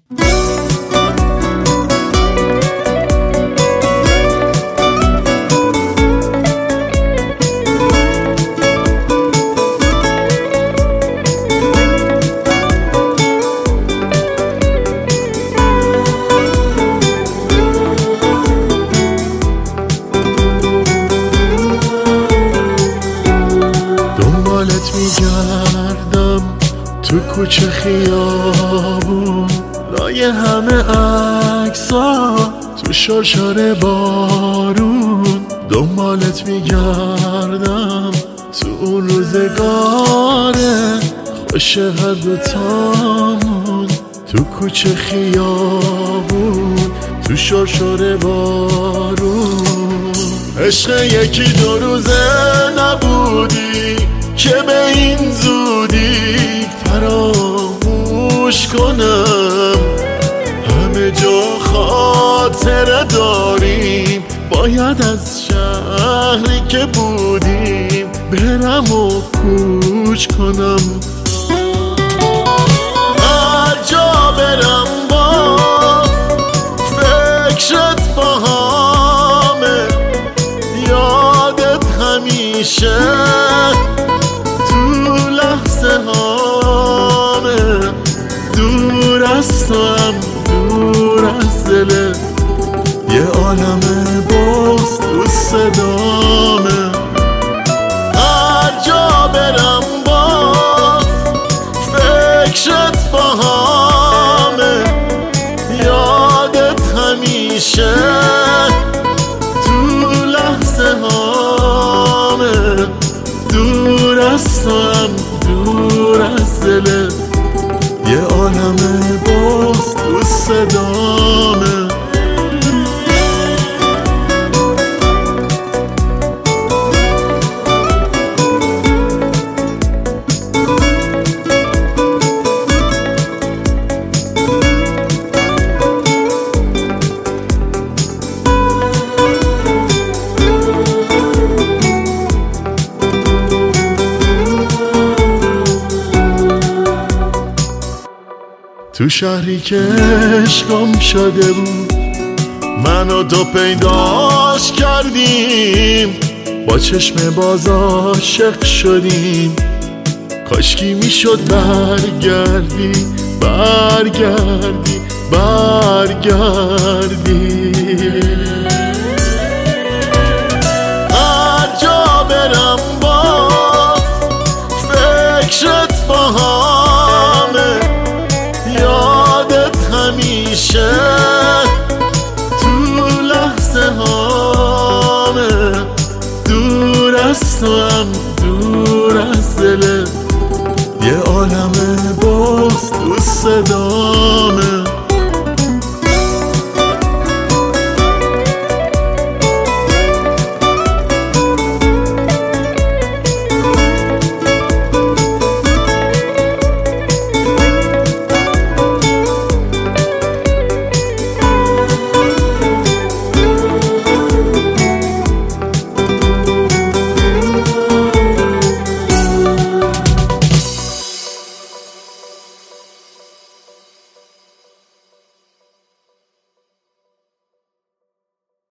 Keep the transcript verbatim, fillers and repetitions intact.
دنبالت میگردم تو کوچه خیابون، لای همه عکسا تو شرشر بارون. دنبالت میگردم تو اون روزگاره خوش هر دوتامون، تو کوچه خیابون تو شرشر بارون. عشق یکی دو روزه نبودی که به این زودی فراموش کنم. همه جا خاطره داریم، باید از شهری که بودیم برم و کوچ کنم. هر جا برم با فکرت باهامه، یادت همیشه تو لحظه هامه. دور از تو هم دور از دلت یه عالم باز تو صدامه. هر جا برم با فکرت باهامه، یادت همیشه تو لحظه هامه. دور از تو هم دور از دلت یه عالم باز تو صدامه. تو شهری که عشقم شده بود، من و تو پیداش کردیم، با چشم باز عاشق شدیم. کاشکی میشد برگردی برگردی برگردی. هر جا برم با فکرت باهامه، یادت همیشه تو لحظه هامه. دور از تو هم دور از دلت یه عالم باز تو صدا